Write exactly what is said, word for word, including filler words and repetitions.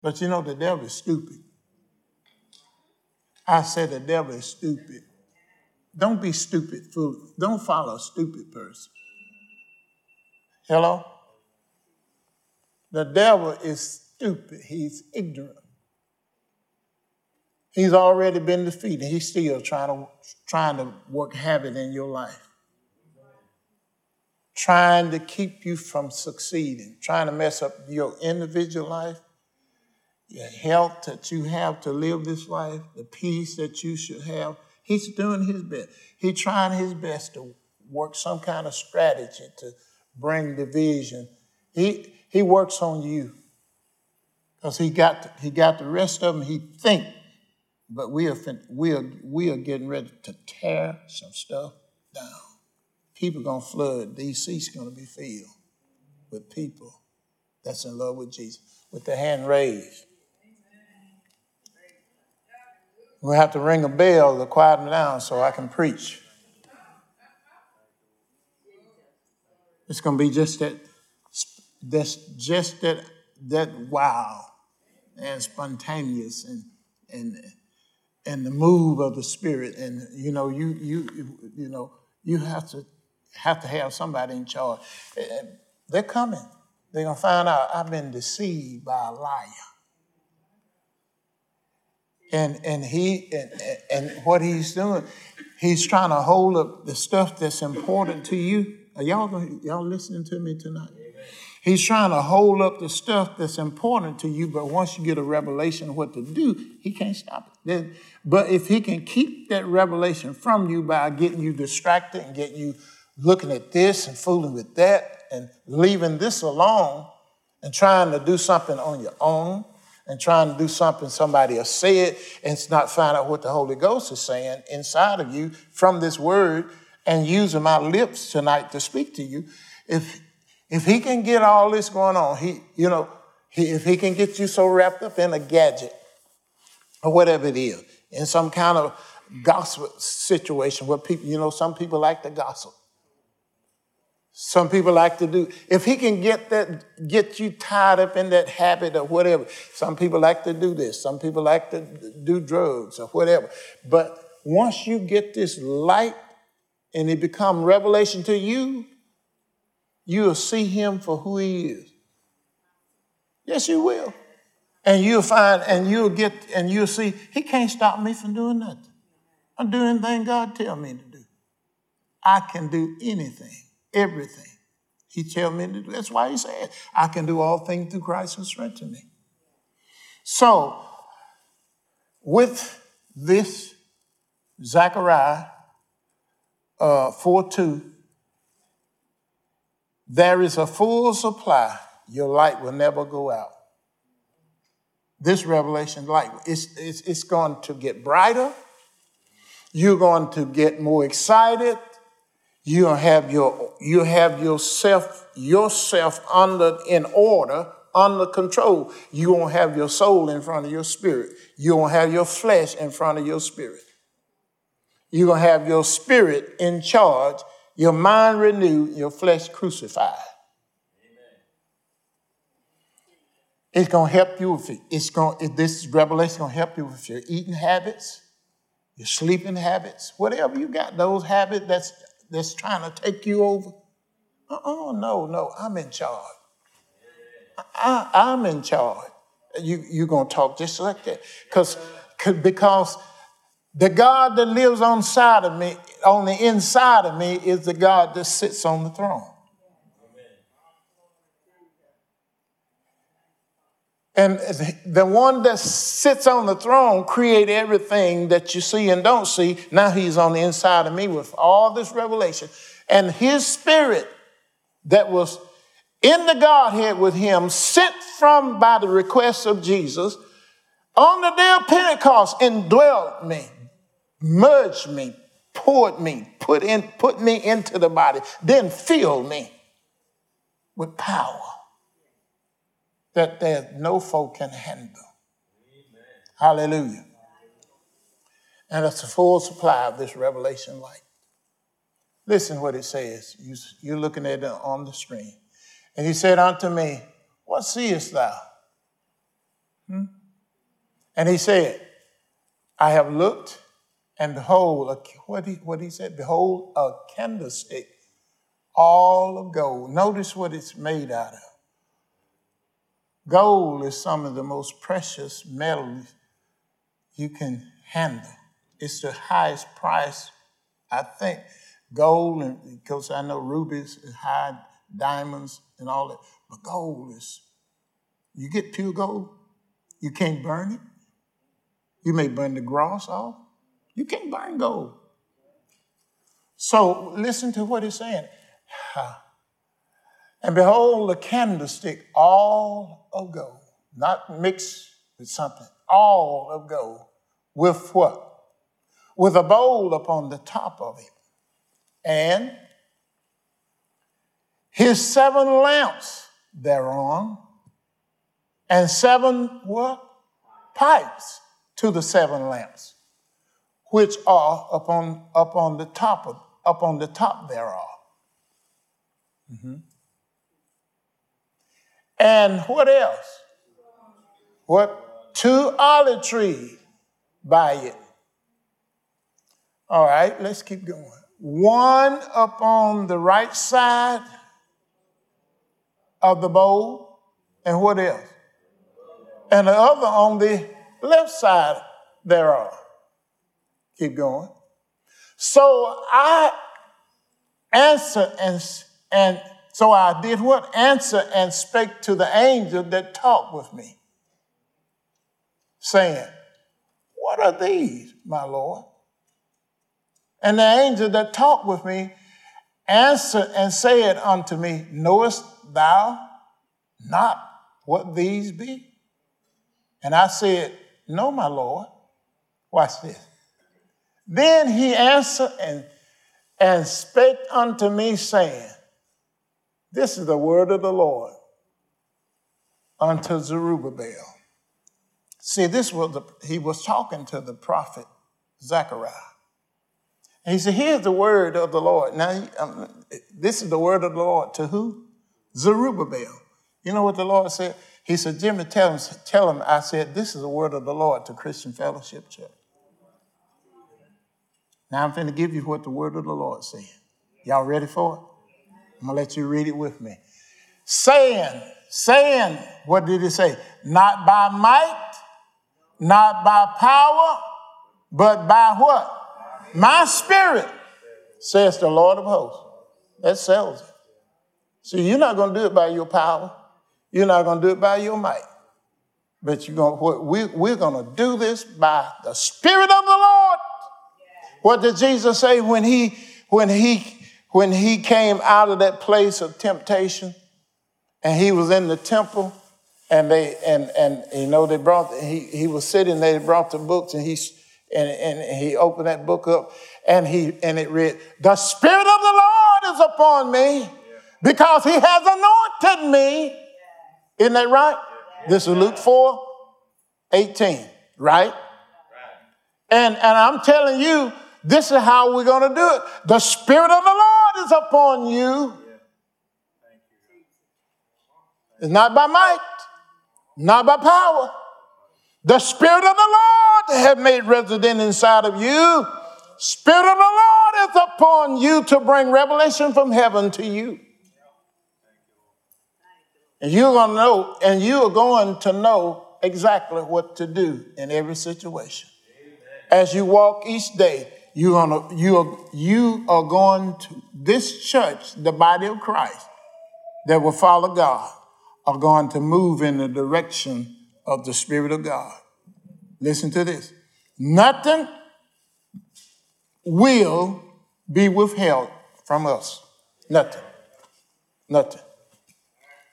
But you know, the devil is stupid. I said the devil is stupid. Don't be stupid, fool. Don't follow a stupid person. Hello? The devil is stupid. He's ignorant. He's already been defeated. He's still trying to, trying to work havoc in your life. Trying to keep you from succeeding. Trying to mess up your individual life, your health that you have to live this life, the peace that you should have. He's doing his best. He's trying his best to work some kind of strategy to bring division. He he works on you because he got he got the rest of them. He think, but we are we are we are getting ready to tear some stuff down. People gonna flood. These seats gonna be filled with people that's in love with Jesus, with their hand raised. We'll have to ring a bell to quiet them down so I can preach. It's going to be just that, that's just that, that wow and spontaneous and and and the move of the Spirit. And you know, you you you know, you have to have to have somebody in charge. They're coming. They're gonna find out I've been deceived by a liar. And and he and, and what he's doing, he's trying to hold up the stuff that's important to you. Are y'all gonna, y'all listening to me tonight? Amen. He's trying to hold up the stuff that's important to you, but once you get a revelation of what to do, he can't stop it. But if he can keep that revelation from you by getting you distracted and get you looking at this and fooling with that and leaving this alone and trying to do something on your own, and trying to do something somebody else said and not find out what the Holy Ghost is saying inside of you from this word and using my lips tonight to speak to you. If if he can get all this going on, he, you know, he, if he can get you so wrapped up in a gadget or whatever it is, in some kind of gossip situation where people, you know, some people like to gossip. Some people like to do, if he can get that, get you tied up in that habit or whatever. Some people like to do this. Some people like to do drugs or whatever. But once you get this light and it become revelation to you, you'll see him for who he is. Yes, you will. And you'll find, and you'll get, and you'll see, he can't stop me from doing nothing. I'm doing anything God tell me to do. I can do anything. Everything he tell me to do. That's why he said, I can do all things through Christ who strengthens me. So, with this, Zechariah uh, four two, there is a full supply. Your light will never go out. This revelation light, it's, it's, it's going to get brighter. You're going to get more excited. You have your you have yourself yourself under in order, under control. You won't have your soul in front of your spirit. You won't have your flesh in front of your spirit. You're gonna have your spirit in charge, your mind renewed, your flesh crucified. Amen. It's gonna help you with it. It's gonna this revelation gonna help you with your eating habits, your sleeping habits, whatever you got. Those habits that's that's trying to take you over. Uh-uh, no, no, I'm in charge. I, I'm in charge. You, you're going to talk just like that. Because because the God that lives on the side of me, on the inside of me, is the God that sits on the throne. And the one that sits on the throne created everything that you see and don't see. Now he's on the inside of me with all this revelation. And his spirit that was in the Godhead with him, sent from by the request of Jesus, on the day of Pentecost, indwelt me, merged me, poured me, put in, put me into the body, then filled me with power that there's no folk can handle. Amen. Hallelujah. And it's a full supply of this revelation light. Listen what it says. You, you're looking at it on the screen. And he said unto me, what seest thou? Hmm? And he said, I have looked, and behold, a, what he, what he said, behold, a candlestick, all of gold. Notice what it's made out of. Gold is some of the most precious metals you can handle. It's the highest price, I think. Gold, and because I know rubies is high, diamonds and all that. But gold is, you get pure gold, you can't burn it. You may burn the dross off. You can't burn gold. So listen to what he's saying. And behold, a candlestick, all of gold, not mixed with something, all of gold, with what? With a bowl upon the top of it. And his seven lamps thereon, and seven what? Pipes to the seven lamps, which are upon, upon the top of, upon the top thereof. Mm-hmm. And what else? What? Two olive trees by it. All right, let's keep going. One upon the right side of the bowl, and what else? And the other on the left side thereof. Keep going. So I answered and, and so I did what? Answer and spake to the angel that talked with me, saying, what are these, my Lord? And the angel that talked with me answered and said unto me, knowest thou not what these be? And I said, no, my Lord. Watch this. Then he answered and, and spake unto me, saying, this is the word of the Lord unto Zerubbabel. See, this was the, he was talking to the prophet Zechariah. And he said, here's the word of the Lord. Now, um, this is the word of the Lord to who? Zerubbabel. You know what the Lord said? He said, Jimmy, tell him, tell him I said, this is the word of the Lord to Christian Fellowship Church. Now I'm going to give you what the word of the Lord said. Y'all ready for it? I'm going to let you read it with me. Saying, saying, what did he say? Not by might, not by power, but by what? My spirit, says the Lord of hosts. That settles it. See, you're not going to do it by your power. You're not going to do it by your might. But you're going to, we, we're going to do this by the Spirit of the Lord. What did Jesus say when he, when he, when he came out of that place of temptation and he was in the temple and they, and, and you know, they brought, he, he was sitting there, they brought the books and he, and, and he opened that book up and he, and it read, the Spirit of the Lord is upon me because he has anointed me. Isn't that right? This is Luke four eighteen, right? And, and I'm telling you, this is how we're going to do it. The Spirit of the Lord is upon you. It's not by might, not by power. The Spirit of the Lord has made resident inside of you. Spirit of the Lord is upon you to bring revelation from heaven to you. And you're going to know, and you are going to know exactly what to do in every situation. As you walk each day, you're gonna, you are, you are going to, this church, the body of Christ, that will follow God, are going to move in the direction of the Spirit of God. Listen to this. Nothing will be withheld from us. Nothing. Nothing.